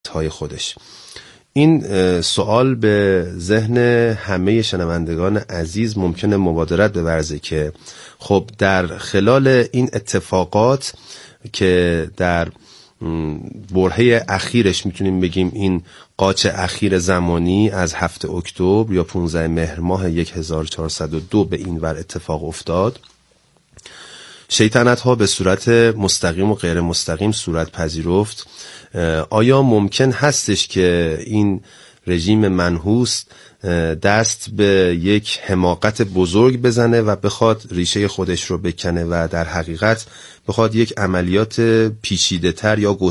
خطهای خودش. این سوال به ذهن همه شنوندگان عزیز ممکنه مبادرت بورزه که خب در خلال این اتفاقات که در برهه اخیرش میتونیم بگیم این قاچ اخیر زمانی از 7 اکتبر یا 15 مهر ماه 1402 به این ور اتفاق افتاد، شیطنت ها به صورت مستقیم و غیر مستقیم صورت پذیرفت. آیا ممکن هستش که این رژیم منحوس دست به یک حماقت بزرگ بزنه و بخواد ریشه خودش رو بکنه و در حقیقت بخواد یک عملیات پیچیده تر یا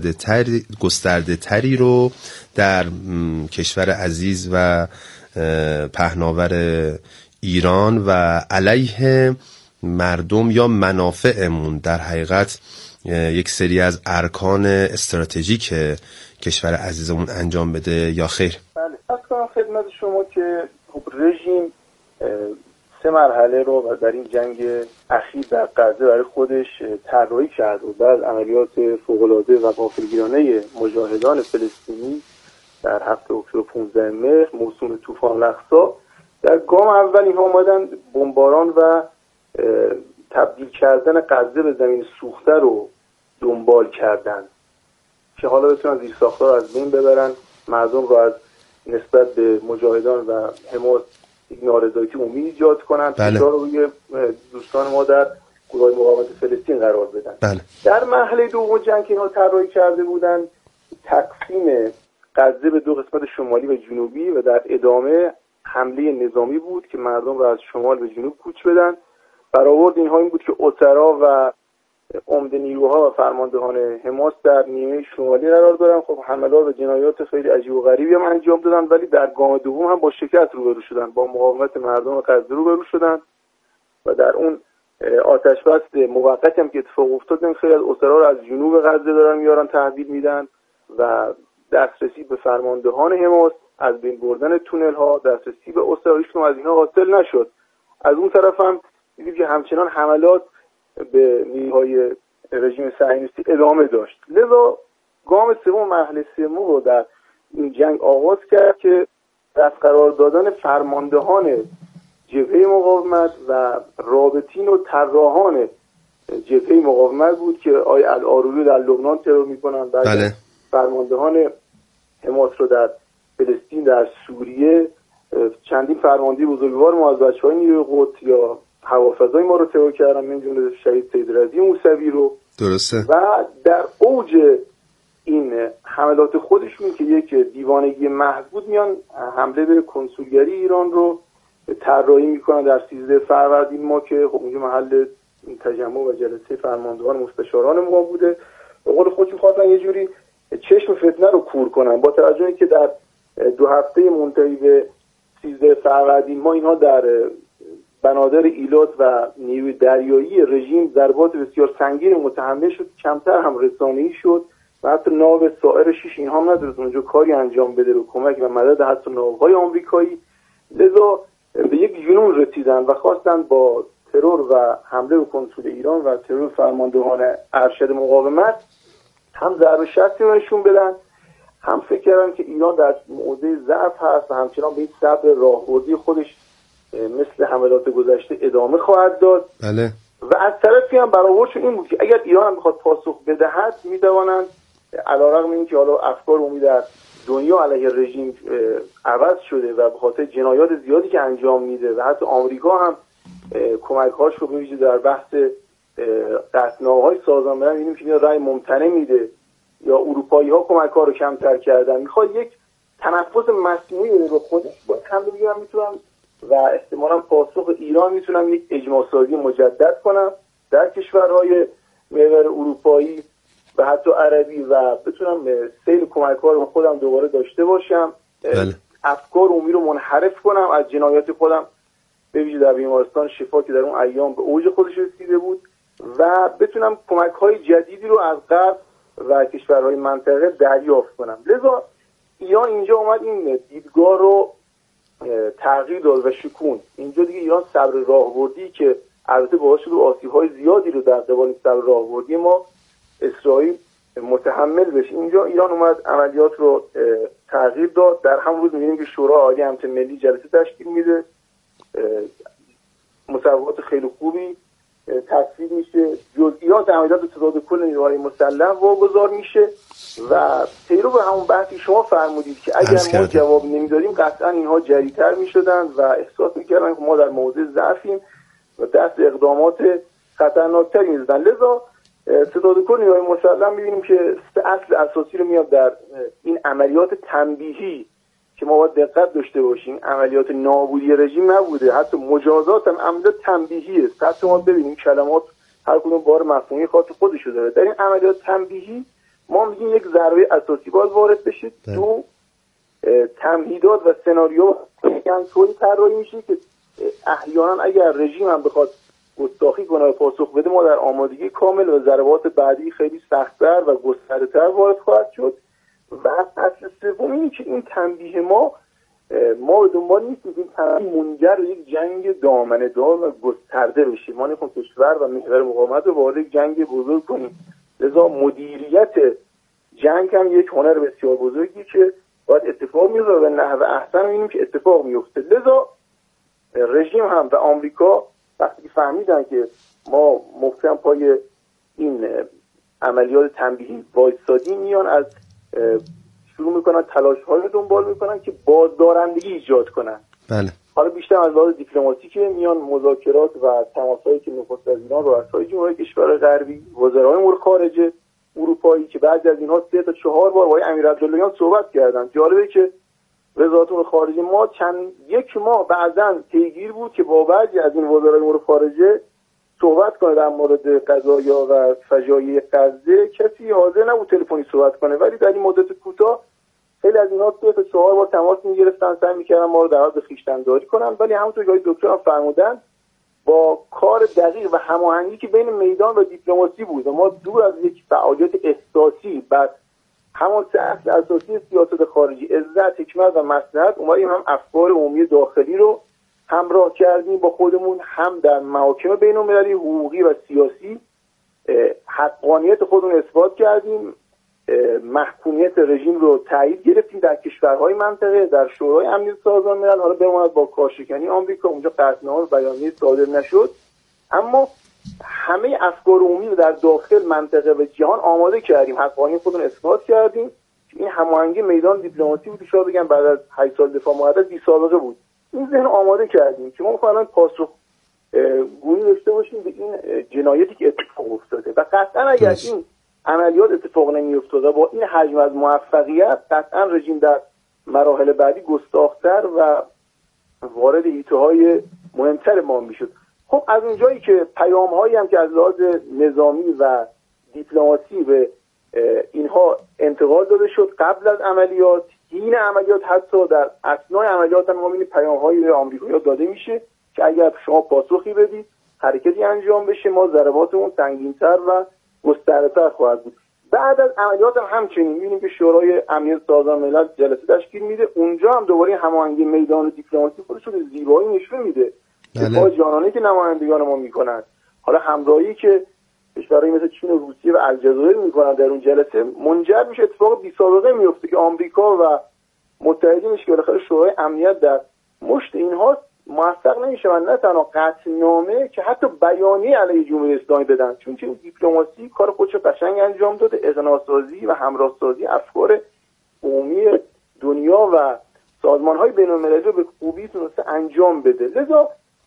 گسترده تری رو در کشور عزیز و پهناور ایران و علیه مردم یا منافعمون در حقیقت یک سری از ارکان استراتژیک کشور عزیزمون انجام بده یا خیر؟ بله، از کنم خدمت شما که رژیم 3 مرحله رو در این جنگ اخیر در غزه برای خودش طراحی کرد و بعد عملیات فوق‌العاده و غافلگیرانه مجاهدان فلسطینی در 7 اکتبر 15 مهر موسوم طوفان الاقصی، در گام اول اینها اومدن بمباران و تبدیل کردن غزه به زمین سوخته رو دنبال کردن که حالا بتونن زیرساخت‌ها از بین ببرن، مردم رو از نسبت به مجاهدان و حماس یک نارضایتی عمومی ایجاد کنن، فشار رو روی دوستان ما در گروه مقاومت فلسطین قرار بدن. بله. در مرحله دوم جنگ اینها طراحی کرده بودن تقسیم غزه به 2 قسمت شمالی و جنوبی و در ادامه حمله نظامی بود که مردم رو از شمال به جنوب کوچ بدن. برآورد اینها این بود که اسرا و عمده نیروها و فرماندهان حماس در نیمه شمالی قرار دارن. خب حملات و جنایات خیلی عجیب و غریبی هم انجام دادن، ولی در گام دوم هم با شکست روبرو شدن، با مقاومت مردم غزه روبرو شدن و در اون آتش بس موقتی هم که اتفاق افتاد خیلی از اسرا رو از جنوب غزه دارن میارن تحویل میدن و دسترسی به فرماندهان حماس، از بین بردن تونل ها، دسترسی به اسرایشون از اینها حاصل نشد. از اون طرف هم دیدیم که همچنان حملات به نیروهای رژیم صهیونیستی ادامه داشت. لذا گام سوم مرحله سوم رو در این جنگ آغاز کرد که از قرار دادن فرماندهان جبهه مقاومت و رابطین و طراحان جبهه مقاومت بود که آقای العاروی در لبنان ترور میکنن، بعد فرماندهان حماس رو در فلسطین، در سوریه، چندین فرمانده بزرگوار ما از بچه‌های نیروی قدس یا هوافضای ما رو ترور کردن، من جمله شهید سید رضی موسوی رو. درسته. و در اوج این حملات خودشون که یک دیوانگی محض بود میان حمله به کنسولگری ایران رو طراحی میکنن در 13 فروردین ما که خب اونجا محل تجمع و جلسه فرماندهان مستشاران ما بوده. به قول خودشون خواستن یه جوری چشم فتنه رو کور کنن، با توجه که در 2 هفته منتهی به 13 فروردین ما اینها در بنادر ایلات و نیروی دریایی رژیم ضربات بسیار سنگین متحمل شد، کمتر هم رسانه‌ای شد و حتی ناو سایر 6 اینها هم ندارد اونجا کاری انجام بده رو کمک و مدد حتی ناوهای آمریکایی. لذا به یک جنون رسیدن و خواستن با ترور و حمله به کنسول ایران و ترور فرماندهان ارشد مقاومت هم ضرب شخصی نشون بدن، هم فکر کردن که ایران در موضع ضعف هست و همچنان به این صبر راهبردی خودش مثل حملات گذشته ادامه خواهد داد. بله. و از طرفی هم برآوردشون این بود که اگر ایران هم بخواد پاسخ بدهد میتوانند علیرغم اینکه حالا افکار عمومی در دنیا علیه رژیم عوض شده و به خاطر جنایات زیادی که انجام میده و حتی آمریکا هم کمک‌هاش رو بویژه در بحث قطعنامه‌های سازمان ملل می‌بینیم که رأی ممتنع میده یا اروپایی‌ها کمک‌ها رو کمتر کردن، میخواد یک تنفس مصنوعی رو خودش با هم بگیرم میتونم و احتمالاً پاسخ ایران میتونم یک اجماع سازی مجدد کنم در کشورهای محور اروپایی و حتی عربی و بتونم سیل کمک‌ها رو خودم دوباره داشته باشم. بله. افکار عمومی رو منحرف کنم از جنایات خودم، به ویژه در بیمارستان شفا که در اون ایام به اوج خودش رسیده بود و بتونم کمک‌های جدیدی رو از غرب و کشورهای منطقه دریافت کنم. لذا ایران اینجا اومد این دیدگاه رو تغییر داد و شکوند. اینجا دیگه ایران صبر راهبردی که البته باعث شد آسیب‌های زیادی رو در قبال صبر راهبردی ما اسرائیل متحمل بشه. اینجا ایران اومد عملیات رو تغییر داد. در همون روز می‌بینیم که شورای عالی امنیت ملی جلسه تشکیل میده، مصوبات خیلی خوبی تصویب میشه، جزئیات عملیات ستاد کل نیروهای مسلح واگذار میشه و پیرو به همون بحثی شما فرمودید که اگر ما جواب نمیدادیم قطعا اینها جری‌تر میشدن و احساس میکردن که ما در موضع ضعفیم و دست اقدامات خطرناکتری میزدن. لذا ستاد کل نیروهای مسلح میبینیم که اصل اساسی رو میاد در این عملیات تنبیهی که ما باید دقت داشته باشیم. عملیات نابودی رژیم نبوده، حتی مجازات هم عملیات تنبیهی است. حتی ما ببینیم کلمات هر کدوم بار مفهومی خاص خودشو داره. در این عملیات تنبیهی ما میگیم یک ضربه اساسی باید وارد بشه، دو تمهیدات و سناریو طوری طراحی میشه که احیانا اگر رژیم هم بخواد گستاخی کنه و پاسخ بده ما در آمادگی کامل و ضربات بعدی خیلی سخت‌تر و گسترده‌تر وارد خواهد شد. و اصل سوم اینه که این تنبیه ما به دنبال نیستیم این تنبیه منجر به یک جنگ دامنه‌دار و گسترده بشه. ما نمیخوایم کشور و محور مقاومت رو وارد یک جنگ بزرگ کنیم. لذا مدیریت جنگ هم یک هنر بسیار بزرگی که باید اتفاق میفته و به نحو احسن می‌بینیم که اتفاق میفته. لذا رژیم هم و آمریکا وقتی فهمیدن که ما محکم پای این عملیات تنبیهی وایسادیم، میان از شروع میکنن تلاش‌های دنبال میکنن که بازدارندگی ایجاد کنن. بله. حالا بیشتر از لحاظ دیپلماتیک میان مذاکرات و تماسایی که نخست وزیران رؤسای جمهوری کشور غربی، وزرای امور خارجه اروپایی که بعضی از اینها 3 تا 4 بار با امیر عبداللهیان صحبت کردن. جالبه که وزارت امور خارجه ما یک ماه بعداً پیگیر بود که با بعضی از این وزرای امور خارجه صحبت کنه در مورد قضایا و فجایع غزه. کسی حاضر نبود تلفنی صحبت کنه، ولی در این مدت کوتاه خیلی از اینها 3 تا 4 بار تماس می‌گرفتن، سعی می‌کردن ما رو در حال خویشتن‌داری کنن. ولی همونطور که دکتر هم فرمودن با کار دقیق و هماهنگی که بین میدان و دیپلماسی بود و ما دور از یک فعالیت احساسی بر همون اصل اساسی سیاست خارجی عزت، حکمت و مصلحت اومدیم هم افکار عمومی داخلی رو همراه کردیم با خودمون، هم در محاکم بین‌المللی حقوقی و سیاسی حقانیت خودمون اثبات کردیم، محکومیت رژیم رو تایید گرفتیم در کشورهای منطقه، در شورای امنیت سازمان ملل. حالا بماند با کارشکنی آمریکا اونجا قطعنامه بیانیه صادر نشد، اما همه افکار عمومی رو در داخل منطقه و جهان آماده کردیم، حقانیت خودمون اثبات کردیم. این هماهنگی میدان دیپلماسی بود، شاید بگم بعد از 8 سال دفاع مقدس بی سابقه بود. این ذهن آماده کردیم که ما مثلا پاسخ گویی داشته باشیم به این جنایتی که اتفاق افتاده و قطعا اگر این عملیات اتفاق نمی‌افتاد با این حجم از موفقیت قطعا رژیم در مراحل بعدی گستاخ‌تر و وارد حیطه‌های مهمتر ما میشد. خب از اونجایی که پیام‌هایی هم که از لحاظ نظامی و دیپلماسی به اینها انتقال داده شد قبل از عملیات، این عملیات حتی در اثنای عملیات هم ما می‌بینیم پیام‌هایی به آمریکایی‌ها داده میشه که اگر شما پاسخی بدید، حرکتی انجام بشه، ما ضرباتمون سنگین‌تر و گسترده‌تر خواهد بود. بعد از عملیات هم همچنین می‌بینیم که شورای امنیت سازمان ملل جلسه تشکیل میده، اونجا هم دوباره هماهنگی میدان دیپلماسی خودش رو به زیبایی نشون میده. دفاع جانانه که نمایندگان ما میکنن، حالا همراهی که کشورهای مثل چین و روسیه و الجزایر میکنن در اون جلسه، منجر میشه اتفاق بی سابقه میفته که آمریکا و متحدینش که بالاخره شورای امنیت در مشت اینها موفق نمیشن نه تنها قطعنامه که حتی بیانیه علیه جمهوری اسلامی بدن، چون که دیپلماسی کار خودش قشنگ انجام داده، اقناع‌سازی و همراه‌سازی افکار عمومی دنیا و سازمان‌های بین‌المللی رو به خوبی تونسته انجام بده. لذا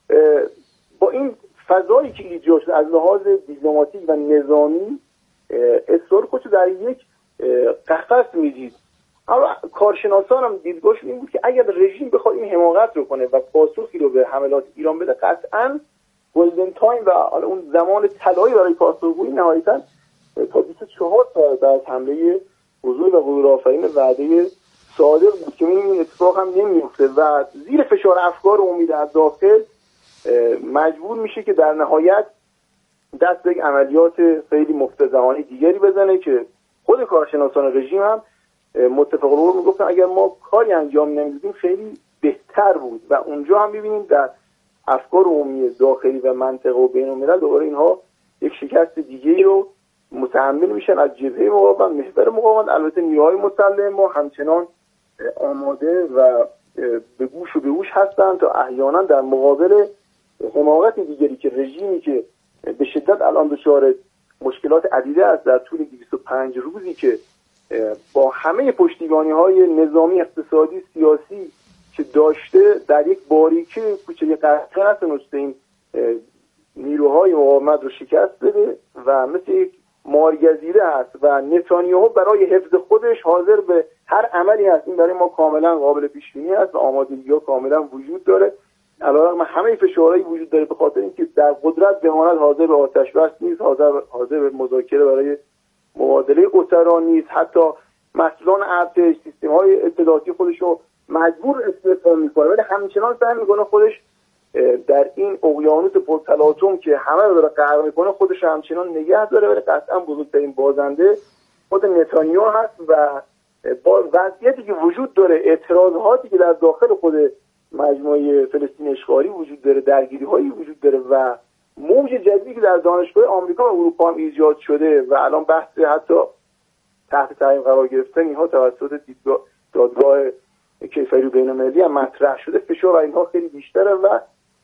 با این فضایی که ایجاد شد از لحاظ دیپلماتیک و نظامی اصرار خودش در یک قفس میدید. اما کارشناسان هم دیدگاهشون این بود که اگر رژیم بخواد این حماقت رو کنه و پاسخی رو به حملات ایران بده، قطعاً گلدن تایم و حالا اون زمان طلایی برای پاسخگویی نهایتاً تا 24 ساعت بعد حمله بزرگ و غرورآفرین وعده صادق بود که این اتفاق هم نمیفته و زیر فشار افکار عمومی در داخل مجبور میشه که در نهایت دست به عملیات خیلی مفتضحانه دیگری بزنه که خود کارشناسان رژیم هم متفق القول میگفتن اگر ما کاری انجام نمیدادیم خیلی بهتر بود. و اونجا هم ببینیم در افکار عمومی داخلی و منطقه و بین الملل دوباره اینها یک شکست دیگه‌ای رو متحمل میشن از جبهه مقاومت، محور مقاومت. البته نیروهای مسلح ما همچنان آماده و به گوش و به هوش هستند تا احیانا در مقابل حماقت دیگری که رژیمی که به شدت الان دچار مشکلات عدیده است در طول 205 روزی که با همه پشتیبانی‌های نظامی، اقتصادی، سیاسی که داشته در یک باریکه کوچه قطعه نتونسته این نیروهای مقاومت رو شکست بده و مثل یک مارگزیده است و نتانیاهو برای حفظ خودش حاضر به هر عملی هست. این برای ما کاملا قابل پیش بینی است و آمادگی‌ها کاملا وجود داره. علیرغم همه فشارهایی وجود داره به خاطر اینکه در قدرت بماند حاضر به آتش بس نیست، حاضر به مذاکره برای مبادله اسرا نیست. حتی مسئولان ارتش، سیستم‌های اطلاعاتی خودش رو مجبور استفاده می‌کنه، ولی همچنان سعی می‌کنه خودش در این اقیانوس پرتلاطم که همه رو داره غرق می‌کنه خودش همچنان نگه داره. ولی قطعا بزرگترین بازنده خود نتانیاهو هست و با وضعیتی که وجود داره، اعتراضاتی که در داخل خود مجموعه فلسطین اشغالی وجود داره، درگیری‌هایی وجود داره و موج جدیدی که در دانشگاه آمریکا و اروپا هم ایجاد شده و الان بحث حتی تحت تعیین قرار گرفتن اینها توسط دادگاه کیفری بین‌المللی هم مطرح شده. فشار بر اینها خیلی بیشتره و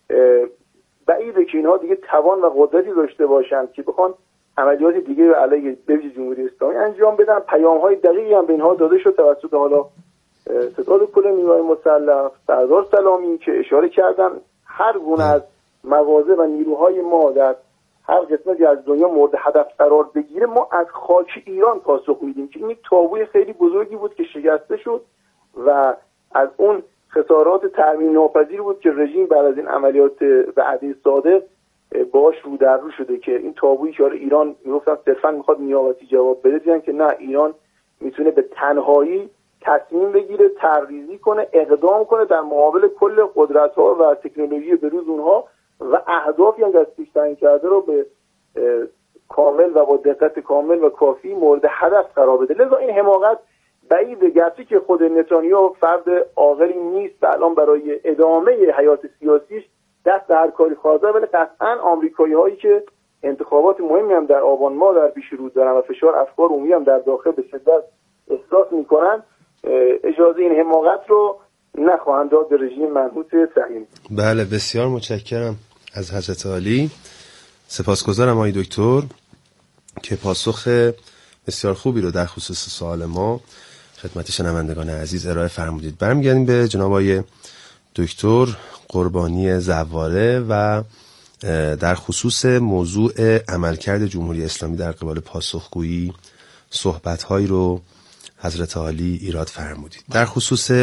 بعیده که اینها دیگه توان و قدرتی داشته باشند که بخوان عملیات دیگه رو علیه جمهوری اسلامی انجام بدن. پیام‌های دقیقی هم به اینها داده شد توسط حالا ستاد کل نیروهای مسلح، سردار سلامی که اشاره کردن هر گونه از مواضع و نیروهای ما در هر قسمتی از دنیا مورد هدف قرار بگیره ما از خاک ایران پاسخ میدیم که این یک تابوی خیلی بزرگی بود که شکسته شد و از اون خسارات تأمین ناپذیر بود که رژیم بعد از این عملیات وعده صادق باش رو در رو شده که این تابویی که ایران میگفتن صرفا میخواد نیابتی جواب بده، دیدن که نه، ایران میتونه به تنهایی تصمیم بگیره، تحریزی کنه، اقدام کنه در مقابل کل قدرت‌ها و تکنولوژی بروز اونها و اهدافی هم که از پیش تعیین کرده رو به کامل و با دقت کامل و کافی مورد هدف قرار بده. لذا این حماقت بعیده، گرچه که خود نتانیاهو فرد عاقلی نیست و الان برای ادامه حیات سیاسیش دست در هر کاری خواهد داشت، ولی قطعاً آمریکایی‌هایی که انتخابات مهمی هم در آبان ماه در پیش رو دارن و فشار افکار عمومی هم در داخل به شدت احساس می‌کنن، اجازه این حماقت رو نخواهند داد به رژیم منحوس صهیونی. بله، بسیار متشکرم از حضرت عالی. سپاسگزارم آقای دکتر که پاسخ بسیار خوبی رو در خصوص سوال ما خدمت شنوندگان عزیز ارائه فرمودید. برمیگردیم به جناب آقای دکتر قربانی زواره و در خصوص موضوع عملکرد جمهوری اسلامی در قبال پاسخگویی صحبت‌هایی رو حضرت عالی ایراد فرمودید. در خصوص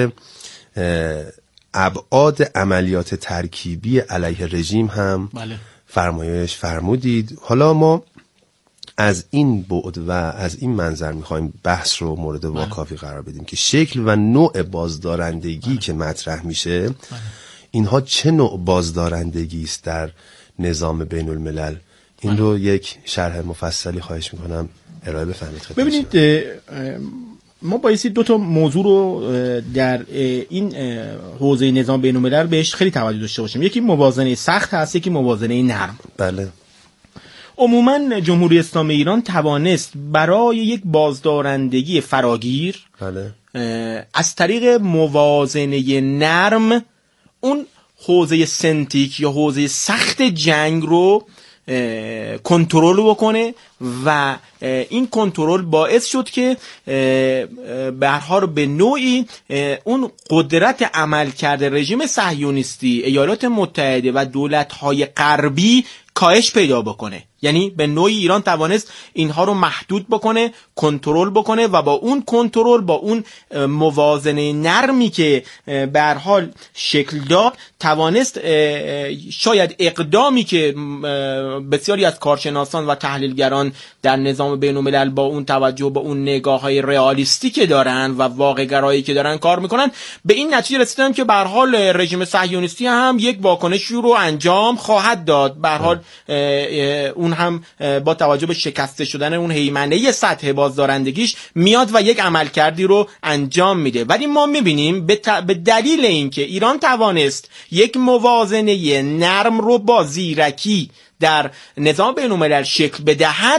ابعاد عملیات ترکیبی علیه رژیم هم فرمایش فرمودید. حالا ما از این بعد و از این منظر میخوایم بحث رو مورد واکاوی قرار بدیم که شکل و نوع بازدارندگی که مطرح میشه اینها چه نوع بازدارندگی است در نظام بین الملل، این رو یک شرح مفصلی خواهش میکنم ارائه بفرمایید. ببینید، ما بایستی دو تا موضوع رو در این حوزه نظام بین الملل بهش خیلی توجه داشته باشیم. یکی موازنه سخت هست، یکی موازنه نرم. بله. عموما جمهوری اسلامی ایران توانست برای یک بازدارندگی فراگیر از طریق موازنه نرم اون حوزه سنتیک یا حوزه سخت جنگ رو کنترل بکنه و این کنترل باعث شد که به هر حال به نوعی اون قدرت عمل کرده رژیم صهیونیستی ایالات متحده و دولت‌های غربی کاهش پیدا بکنه. یعنی به نوعی ایران توانست اینها رو محدود بکنه، کنترل بکنه و با اون کنترل، با اون موازنه نرمی که به هر حال شکل داد، توانست شاید اقدامی که بسیاری از کارشناسان و تحلیلگران در نظام بین الملل با اون توجه، با اون نگاه‌های رئالیستی که دارن و واقع گرایی که دارن کار میکنن، به این نتیجه رسیدن که به هر حال رژیم صهیونیستی هم یک واکنشی رو انجام خواهد داد. به هر حال اون هم با توجه به شکسته شدن اون هیمنه سطح بازدارندگیش میاد و یک عملکردی رو انجام میده. ولی ما میبینیم به دلیل اینکه ایران توانست یک موازنه نرم رو با زیرکی در نظام بین الملل شکل بدهد،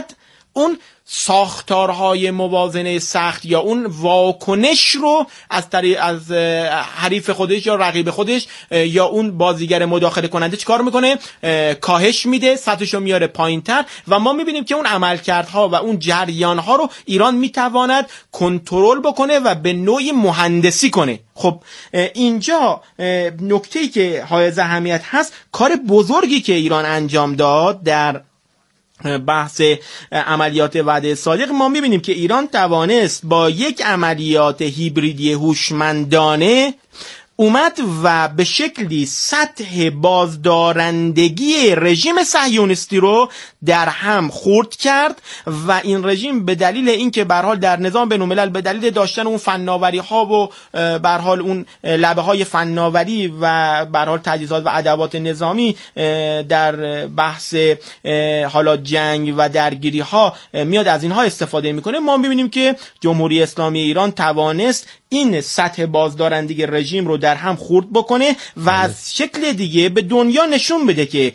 اون ساختارهای موازنه سخت یا اون واکنش رو از حریف خودش یا رقیب خودش یا اون بازیگر مداخله کننده چیکار میکنه؟ کاهش میده، سطحشو میاره پایینتر و ما میبینیم که اون عملکردها و اون جریانها رو ایران میتواند کنترل بکنه و به نوعی مهندسی کنه. خب اینجا نکته‌ای که حائز اهمیت هست، کار بزرگی که ایران انجام داد در بحث عملیات وعده صادق، ما میبینیم که ایران توانست با یک عملیات هیبریدی هوشمندانه اومد و به شکلی سطح بازدارندگی رژیم صهیونیستی رو در هم خرد کرد و این رژیم به دلیل اینکه به هر حال در نظام بین‌الملل به دلیل داشتن اون فناوری ها و به هر حال اون لبه های فناوری و به هر حال تجهیزات و ادوات نظامی در بحث حالا جنگ و درگیری ها میاد از اینها استفاده میکنه، ما میبینیم که جمهوری اسلامی ایران توانست این سطح بازدارندگی رژیم رو در هم خرد بکنه و از شکل دیگه به دنیا نشون بده که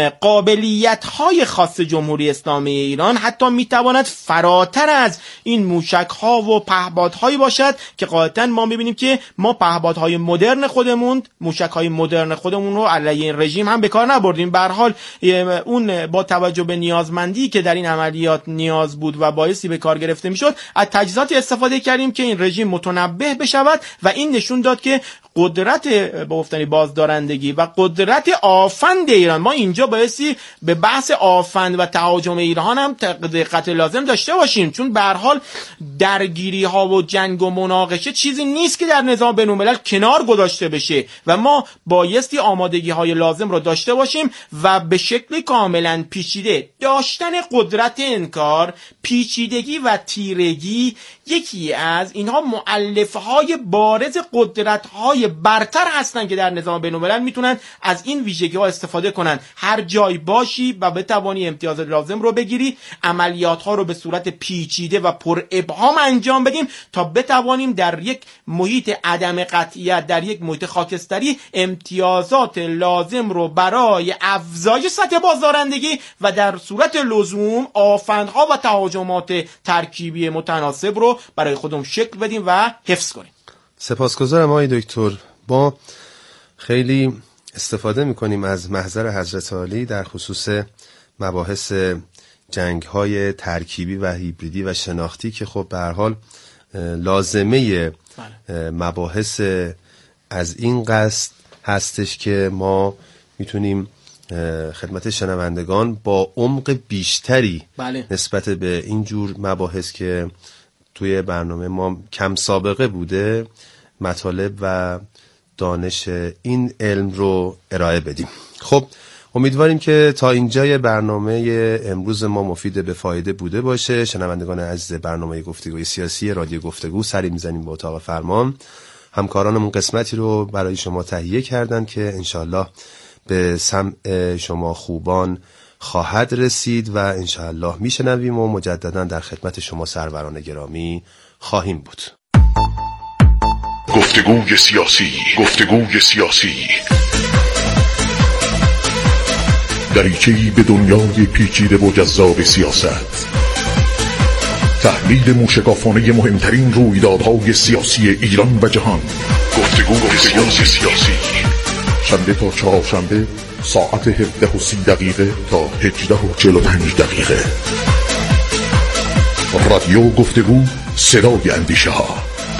قابلیت‌های خاص جمهوری اسلامی ایران حتی میتواند فراتر از این موشک‌ها و پهپادهایی باشد که قاطعاً ما می‌بینیم که ما پهپادهای مدرن خودمون، موشک‌های مدرن خودمون رو علیه این رژیم هم به کار نبردیم. به هر حال اون با توجه به نیازمندی که در این عملیات نیاز بود و بایستی به کار گرفته میشد، از تجهیزاتی استفاده کردیم که این رژیم متنبه بشود و این نشون داد که قدرت با گفتنی بازدارندگی و قدرت آفند ایران، ما اینجا بایستی به بحث آفند و تهاجم ایران هم دقت لازم داشته باشیم، چون به هر حال درگیری ها و جنگ و مناقشه چیزی نیست که در نظام بین‌الملل کنار گذاشته بشه و ما بایستی آمادگی های لازم رو داشته باشیم و به شکلی کاملا پیچیده داشتن قدرت انکار، پیچیدگی و تیرگی یکی از اینها مؤلفه های بارز قدرت های برتر هستن که در نظام بین‌الملل میتونن از این ویژگی ها استفاده کنن. هر جای باشی و بتوانی امتیاز لازم رو بگیری، عملیات ها رو به صورت پیچیده و پر ابهام انجام بدیم تا بتوانیم در یک محیط عدم قطعیت، در یک محیط خاکستری، امتیازات لازم رو برای افزایش سطح بازدارندگی و در صورت لزوم آفندها و تهاجمات ترکیبی متناسب رو برای خودمون شکل بدیم و حفظ کنیم. سپاسگزارم آقای دکتر. با خیلی استفاده میکنیم از محضر حضرت عالی در خصوص مباحث جنگ‌های ترکیبی و هیبریدی و شناختی که خب به هر حال لازمه مباحث از این قصد هستش که ما میتونیم خدمت شنوندگان با عمق بیشتری نسبت به این جور مباحث که توی برنامه ما کم سابقه بوده مطالب و دانش این علم رو ارائه بدیم. خب امیدواریم که تا اینجای برنامه امروز ما مفید به فایده بوده باشه. شنوندگان عزیز برنامه گفتگوی سیاسی رادیو گفتگو، سری میزنیم به اتاق فرمان. همکارانمون قسمتی رو برای شما تهیه کردن که انشاءالله به سمع شما خوبان خواهد رسید و انشاءالله میشنویم و مجددا در خدمت شما سروران گرامی خواهیم بود. گفتگوی سیاسی، گفتگوی سیاسی، دریچه‌ای به دنیای پیچیده و جذاب سیاست. تحلیل موشکافانه مهمترین رویدادهای سیاسی ایران و جهان. گفتگوی سیاسی، شنبه تا چهارشنبه ساعت 17:30 تا 18:45. رادیو گفتگو، صدای اندیشه ها.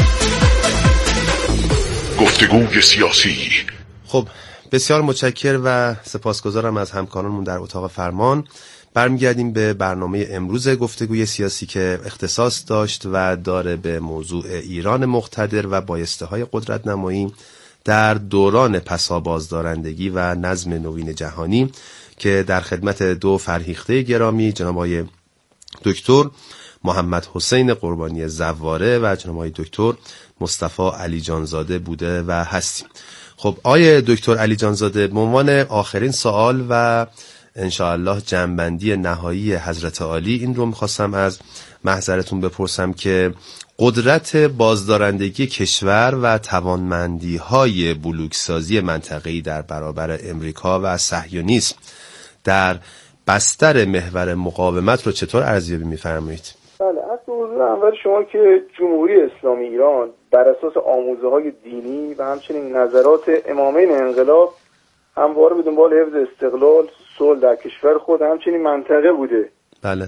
گفتگوی سیاسی. خب بسیار متشکر و سپاسگزارم از همکارانمون در اتاق فرمان. برمیگردیم به برنامه امروز گفتگوی سیاسی که اختصاص داشت و داره به موضوع ایران مقتدر و بایسته‌های قدرت نمایی در دوران پسا بازدارندگی و نظم نوین جهانی که در خدمت دو فرهیخته گرامی جناب آقای دکتر محمد حسین قربانی زواره و جناب آقای دکتر مصطفی علی جانزاده بوده و هستیم. خب آقای دکتر علی جانزاده، به عنوان آخرین سوال و انشاءالله جنبندی نهایی حضرت عالی این رو میخواستم از محضرتون بپرسم که قدرت بازدارندگی کشور و توانمندی های بلوکسازی منطقه‌ای در برابر امریکا و صهیونیسم در بستر محور مقاومت رو چطور ارزیابی می‌فرمایید؟ بله، اصل حضور اول شما که جمهوری اسلامی ایران بر اساس آموزه‌های دینی و همچنین نظرات امامین انقلاب همواره به دنبال حفظ استقلال، صلح در کشور خود همچنین منطقه بوده. بله.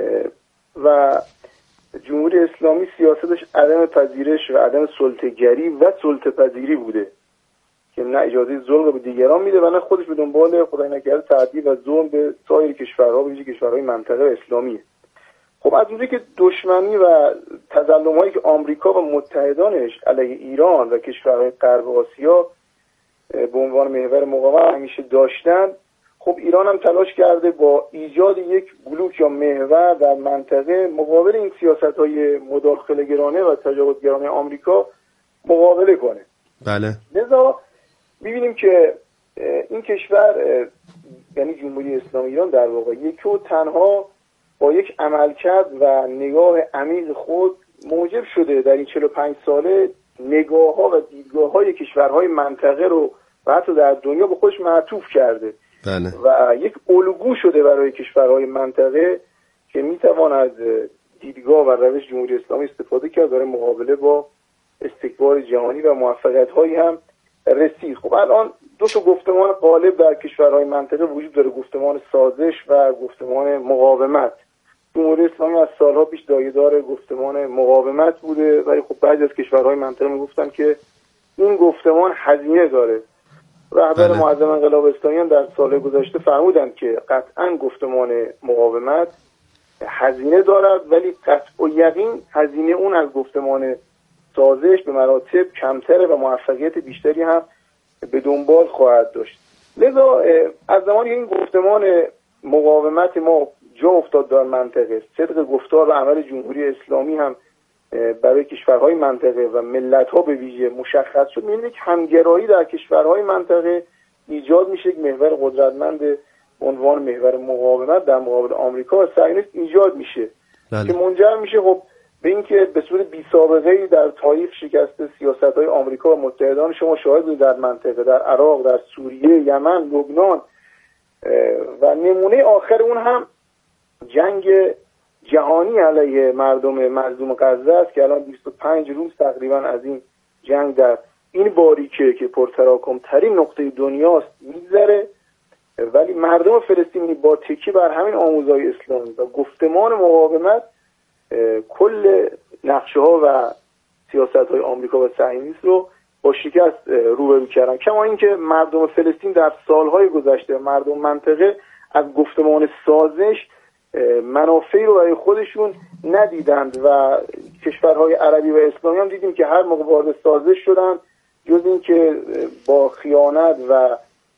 و جمهوری اسلامی سیاستش عدم پذیرش و عدم سلطه‌گری و سلطه‌پذیری بوده که نه اجازه ظلم به دیگران میده و نه خودش به دنبال خدای نکرده تعدی و ظلم به سایر کشورها، به ویژه کشورهای منطقه اسلامیه. خب از اونجایی که دشمنی و تظلم‌هایی که آمریکا و متحدانش علیه ایران و کشورهای غرب آسیا به عنوان محور مقاومت همیشه داشتن، خب ایران هم تلاش کرده با ایجاد یک بلوک یا محور در منطقه مقابل این سیاست‌های مداخله‌گرانه و تجاوزگرانه آمریکا مقابله کنه. بله. لذا می‌بینیم که این کشور یعنی جمهوری اسلامی ایران در واقع یک و تنها با یک عملکرد و نگاه عمیق خود موجب شده در این 45 ساله نگاه‌ها و دیدگاه‌های کشورهای منطقه رو و حتی در دنیا به خودش معطوف کرده. بله. و یک الگو شده برای کشورهای منطقه که میتوان از دیدگاه و روش جمهوری اسلامی استفاده کرد برای مقابله با استکبار جهانی و موفقیت‌هایی هم رسید. خب الان دو تا گفتمان غالب در کشورهای منطقه وجود داره، گفتمان سازش و گفتمان مقاومت. جمهوری اسلامی از سالها پیش دایه‌دار گفتمان مقاومت بوده، ولی خب بعضی از کشورهای منطقه میگفتن که این گفتمان هزینه داره. رهبر معظم انقلاب اسلامی هم در سال گذشته فرمودند که قطعاً گفتمان مقاومت هزینه دارد، ولی قطع و یقین هزینه اون از گفتمان سازش به مراتب کمتره و موفقیت بیشتری هم به دنبال خواهد داشت. لذا از زمانی این گفتمان مقاومت ما جا افتاد در منطقه، صدق گفتار و عمل جمهوری اسلامی هم برای کشورهای منطقه و ملت‌ها به ویژه مشخص شد، می‌بینید یک همگرایی در کشورهای منطقه ایجاد میشه، یک محور قدرتمند عنوان محور مقاومت در مقابل آمریکا و صهیونیسم ایجاد میشه. بله. که منجر میشه خب به اینکه به صورت بی‌سابقه‌ای در تاریخ شکست سیاست‌های آمریکا و متحدان شما شاهد بودید در منطقه، در عراق، در سوریه، یمن، لبنان و نمونه آخر اون هم جنگ جهانی علیه مردم مظلوم غزه است که الان 25 روز تقریبا از این جنگ در این باریکه که پرتراکم ترین نقطه دنیاست میگذره، ولی مردم فلسطینی با تکیه بر همین آموزهای اسلامی و گفتمان مقاومت کل نقشه ها و سیاست های آمریکا و صهیونیسم رو با شکست روبرو کردن. کما اینکه مردم فلسطین در سالهای گذشته مردم منطقه از گفتمان سازش منافعی رو برای خودشون ندیدند و کشورهای عربی و اسلامی هم دیدیم که هر موقع وارد سازش شدن جز این که با خیانت و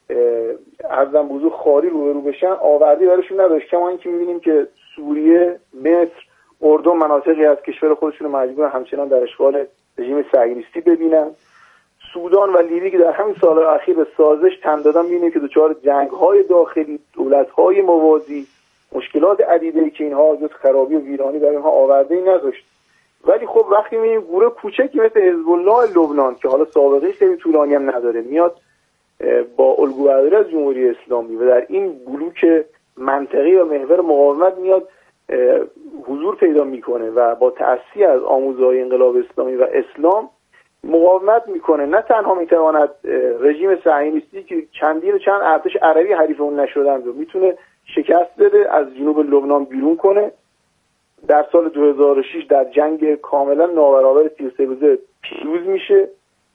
عرضم بزرگ خاری روبرو بشن آوردی برایشون نداشت. کما اینکه می‌بینیم که سوریه، مصر، اردن مناطقی از کشور خودشون مجبور همچنان در اشغال رژیم صهیونیستی ببینن. سودان و لیبی که در همین سال‌های اخیر به سازش تن دادن می‌بینیم که دچار جنگ‌های داخلی، دولت‌های موازی، مشکلات عدیده‌ای که اینها جز خرابی و ویرانی برای اینها آورده‌ای نداشت. ولی خب وقتی می‌بینیم گروه کوچکی مثل حزب الله لبنان که حالا سابقه خیلی طولانی هم نداره میاد با الگوبرداری از جمهوری اسلامی و در این بلوک منطقی و محور مقاومت میاد حضور پیدا میکنه و با تأثیر از آموزهای انقلاب اسلامی و اسلام مقاومت میکنه، نه تنها میتواند رژیم صهیونیستی که چندین و چند ارتش عربی حریف اون نشدند رو میتونه شکست بده، از جنوب لبنان بیرون کنه. در سال 2006 در جنگ کاملا نابرابر 33 روزه پیروز میشه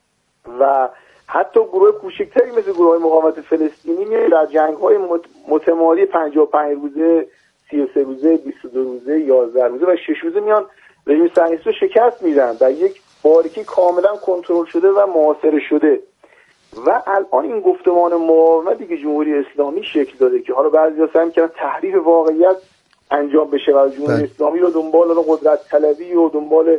و حتی گروه کوچکتری مثل گروه مقاومت فلسطینی میاد در جنگ‌های متمالی 55 روزه، 33 روزه، 22 روزه، 11 روزه و 6 روزه میان رژیم صهیونیستی رو شکست میدن در یک باریکی کاملا کنترل شده و محاصره شده. و الان این گفتمان مقاومتی که جمهوری اسلامی شکل داده که حالا بعضی‌ها سعی می‌کنن تحریف واقعیت انجام بشه و جمهوری اسلامی رو دنبال قدرت طلبی و دنبال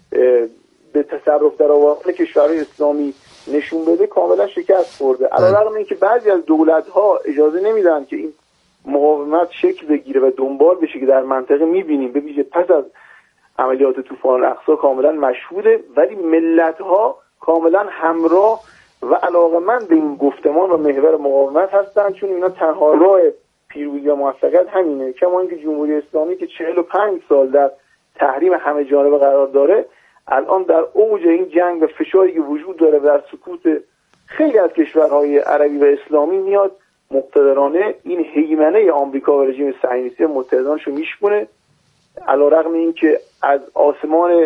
به تصرف در آوردن کشورهای اسلامی نشون بده، کاملا شکست خورده. علیرغم اینکه بعضی از دولت‌ها اجازه نمیدن که این مقاومت شکل بگیره و دنبال بشه که در منطقه می‌بینیم به ویژه پس از عملیات طوفان الاقصی کاملا مشهوده، ولی ملت‌ها کاملا همراه و علاقه‌مند به این گفتمان و محور مقاومت هستند، چون اینا تنها راه پیروزی و موفقیت همینه. کما اینکه جمهوری اسلامی که 45 سال در تحریم همه جانبه قرار داره، الان در اوج این جنگ و فشاری که وجود داره و در سکوت خیلی از کشورهای عربی و اسلامی میاد مقتدرانه این هیمنه آمریکا و رژیم صهیونیستی متحدانش رو میشکنه، علیرغم اینکه از آسمان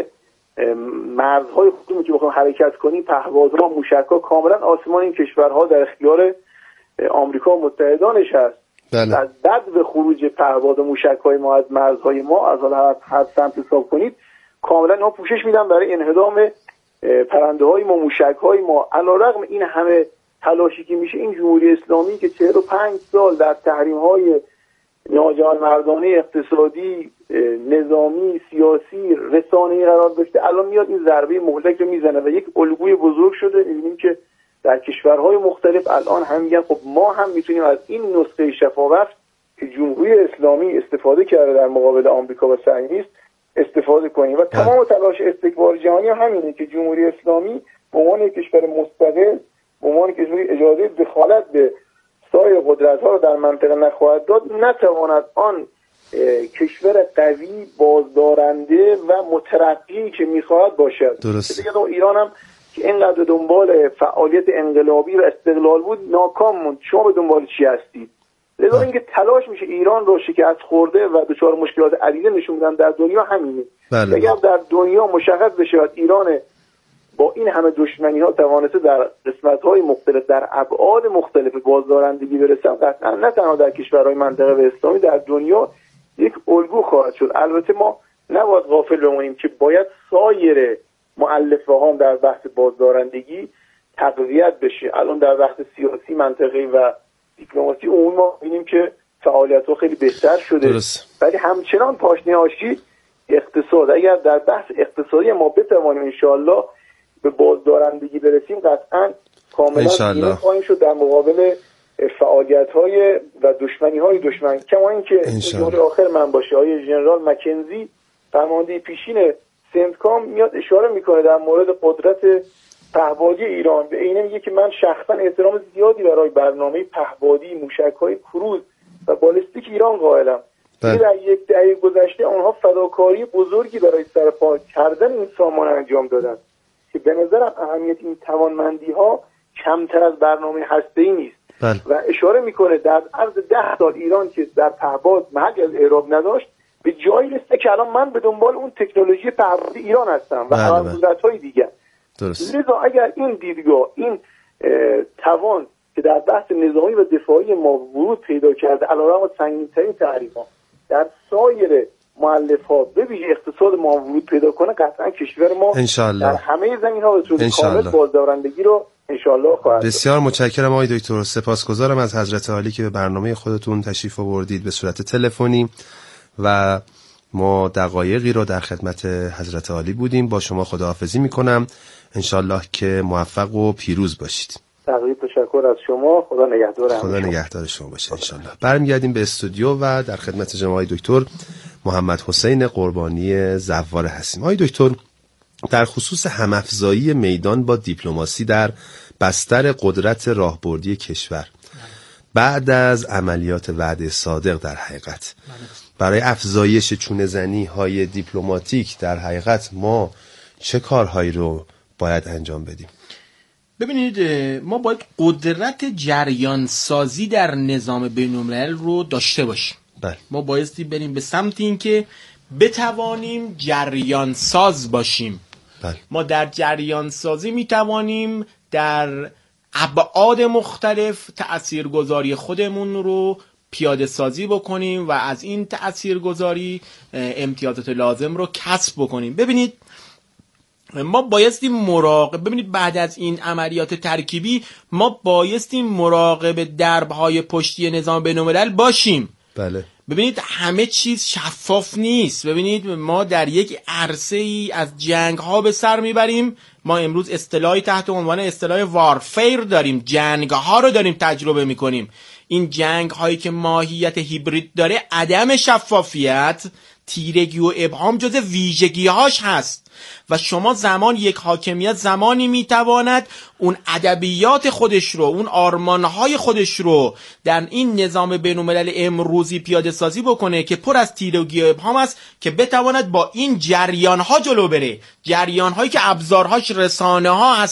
مرزهای خودمون که بخوایم حرکت کنیم، پهپادها، موشک‌ها، کاملا آسمان این کشورها در اختیار آمریکا و متحدانش هست. بله. از بد به خروج پهپاد و موشک‌های ما از مرزهای ما، از هر سمت حساب کنید، کاملا ما پوشش میدن برای انهدام پرنده‌های ما، موشک‌های ما. علیرغم این همه تلاشی که میشه، این جمهوری اسلامی که 45 سال در تحریم‌های ناجوانمردانه اقتصادی، نظامی، سیاسی، رسانه‌ای قرار داشته، الان میاد این ضربه مهلک رو میزنه و یک الگوی بزرگ شده. می‌بینیم که در کشورهای مختلف الان هم میگن خب ما هم میتونیم از این نسخه شفاف که جمهوری اسلامی استفاده کرده در مقابل آمریکا و صهیونیسم استفاده کنیم. و تمام تلاش استکبار جهانی هم همینه که جمهوری اسلامی به عنوان یک کشور مستقل، به عنوان کشوری اجازه دخالت به سایر قدرت‌ها رو در منطقه نخواهد داد، نتواند آن کشور قوی، بازدارنده و مترقی که میخواهد باشد. درست. دیگه ایران هم که اینقدر دنبال فعالیت انقلابی و استقلال بود ناکام موند. شما به دنبال چی هستید؟ لذا اینکه تلاش میشه ایران رو شکست خورده و دچار مشکلات عدیده نشون بدن در دنیا همینه. بله. اگر در دنیا مشخص بشه ایران با این همه دشمنی ها توانسته در قسمت های مختلف، در ابعاد مختلف بازدارندگی برسن، قطعا نه تنها در کشورهای منطقه و اسلامی، در دنیا یک الگو خواهد شد. البته ما نباید غافل بمونیم که باید سایر مؤلفه ها در بحث بازدارندگی تقویت بشه. الان در بحث سیاسی، منطقه‌ای و دیپلماسی عمومی ما ببینیم که فعالیت ها خیلی بهتر شده، ولی همچنان پاشنه آشتی اقتصاد. اگر در بحث اقتصادی ما بتوانیم انشاءالله به بازدارندگی برسیم، قطعا کاملا ایران خواهیم شد در مقابل فعالیت‌های و دشمنی‌های دشمن. کما اینکه جمله آخر من باشه، آقای ژنرال مکنزی فرمانده پیشین سنتکام میاد اشاره میکنه در مورد قدرت پهپادی ایران، به اینه میگه که من شخصا احترام زیادی برای برنامه پهپادی موشک‌های کروز و بالستیک ایران قائلم. در یک دهه گذشته آنها فداکاری بزرگی برای سرپا کردن این سامان انجام دادند که به نظرم اهمیت این توانمندی‌ها کمتر از برنامه هسته‌ای نیست. و اشاره میکنه در عرض 10 سال ایران که در پهپاد محلی از اعراب نداشت، به جایی رسیده که الان من به دنبال اون تکنولوژی پهپادی ایران هستم و قدرت‌های دیگر. لذا اگر این دیدگاه، این توان که در بحث نظامی و دفاعی ما ورود پیدا کرده، علیرغم سنگین‌ترین تحریم‌ها در سایر مؤلفه‌ها به ویژه اقتصاد ما ورود پیدا کنه، قطعا کشور ما انشالله در همه زمین‌ها به صورت کامل بازدارندگی رو انشالله خواهد. بسیار متشکرم آقای دکتر، سپاسگزارم از حضرت عالی که به برنامه خودتون تشریف آوردید به صورت تلفنی و ما دقایقی رو در خدمت حضرت عالی بودیم. با شما خداحافظی میکنم، انشالله که موفق و پیروز باشید. تشکر از شما، خدا نگهدار. خدا نگهدار شما باشه انشالله. برمیگردیم به استودیو و در خدمت جناب دکتر محمد حسین قربانی زوار هستیم. آقای دکتر، در خصوص همافزایی میدان با دیپلماسی در بستر قدرت راهبردی کشور بعد از عملیات وعده صادق، در حقیقت برای افزایش چونه‌زنی های دیپلماتیک در حقیقت ما چه کارهایی رو باید انجام بدیم؟ ببینید، ما باید قدرت جریان سازی در نظام بین‌الملل رو داشته باشیم. ما بایستی بریم به سمت این که بتوانیم جریان ساز باشیم. ما در جریان سازی میتوانیم در ابعاد مختلف تأثیرگذاری خودمون رو پیاده سازی بکنیم و از این تأثیرگذاری امتیازات لازم رو کسب بکنیم. ببینید، ما بایستی ببینید بعد از این عملیات ترکیبی ما بایستی مراقب دربهای پشتی نظام بین‌الملل باشیم. بله. ببینید همه چیز شفاف نیست. ببینید ما در یک عرصه ای از جنگ ها به سر میبریم. ما امروز اصطلاحی تحت عنوان اصطلاح وارفیر داریم، جنگ ها رو داریم تجربه میکنیم. این جنگ هایی که ماهیت هیبرید داره، عدم شفافیت، تیرگی و ابهام جز ویژگی هاش هست. و شما یک حاکمیت زمانی میتواند اون ادبیات خودش رو، اون آرمانهای خودش رو در این نظام بین‌الملل امروزی پیاده سازی بکنه که پر از تیرگی و ابهام است که بتواند با این جریانها جلو بره، جریانهایی که ابزارهاش رسانه ها